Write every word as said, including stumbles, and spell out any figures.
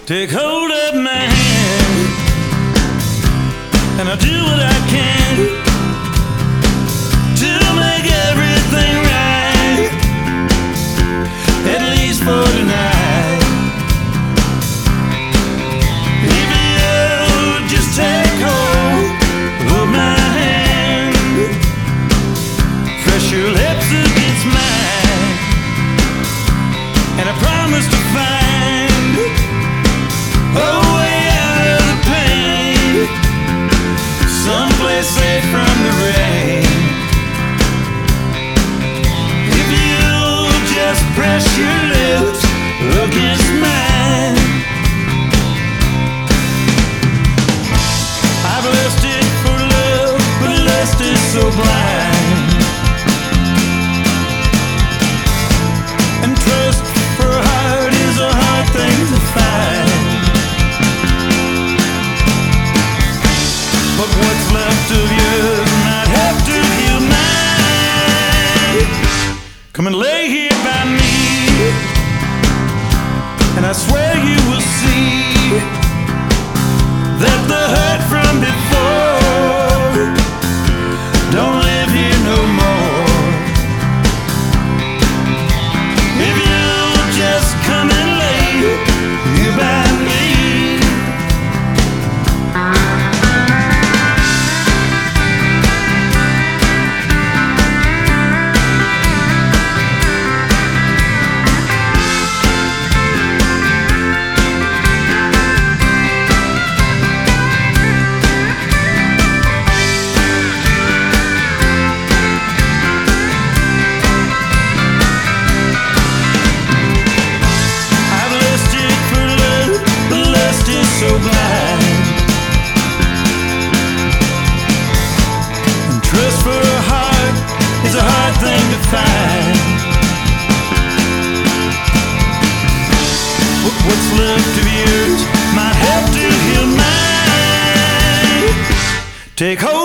Take hold of my hand, and I'll do what I can to make everything right, at least for tonight. If you just take hold of my hand, press your lips against mine, and I promise to find a way out of the pain, someplace safe from the rain. If you'll just press your lips against mine. I've lusted for love, but lust is so blind, and trust for a heart is a hard thing to find. But what's left of yours might have to heal mine. Come and lay here by me, and I swear you will see that the hurt from before don't live here no more. If you'll just come and lay here by me. So blind, and trust for a heart is a hard thing to find. But what's left of yours might have to heal mine. Take hold